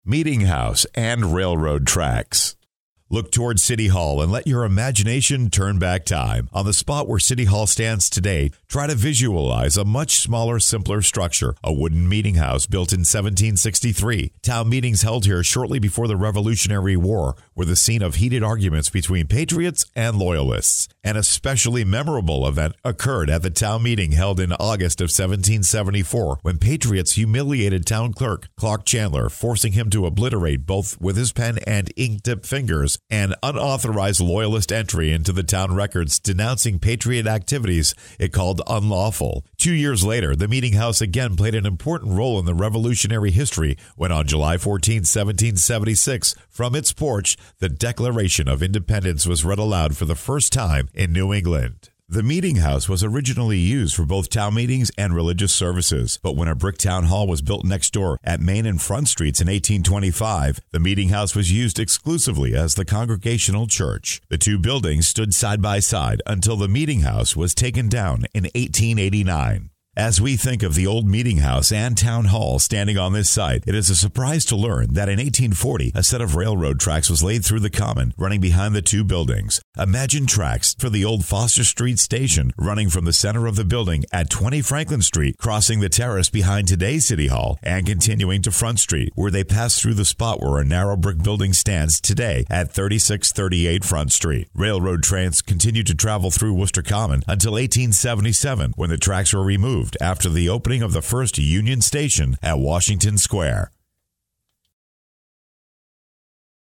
meeting house, and railroad tracks. Look toward City Hall and let your imagination turn back time. On the spot where City Hall stands today, try to visualize a much smaller, simpler structure, a wooden meeting house built in 1763. Town meetings held here shortly before the Revolutionary War were the scene of heated arguments between patriots and loyalists. An especially memorable event occurred at the town meeting held in August of 1774 when patriots humiliated town clerk Clark Chandler, forcing him to obliterate both with his pen and ink-tipped fingers an unauthorized loyalist entry into the town records denouncing patriot activities it called unlawful. 2 years later, the meeting house again played an important role in the Revolutionary history when on July 14, 1776, from its porch, the Declaration of Independence was read aloud for the first time in New England. The meeting house was originally used for both town meetings and religious services, but when a brick town hall was built next door at Main and Front Streets in 1825, the meeting house was used exclusively as the Congregational Church. The two buildings stood side by side until the meeting house was taken down in 1889. As we think of the old meeting house and town hall standing on this site, it is a surprise to learn that in 1840, a set of railroad tracks was laid through the common, running behind the two buildings. Imagine tracks for the old Foster Street station running from the center of the building at 20 Franklin Street, crossing the terrace behind today's City Hall, and continuing to Front Street, where they pass through the spot where a narrow brick building stands today at 3638 Front Street. Railroad trains continued to travel through Worcester Common until 1877, when the tracks were removed after the opening of the first Union Station at Washington Square.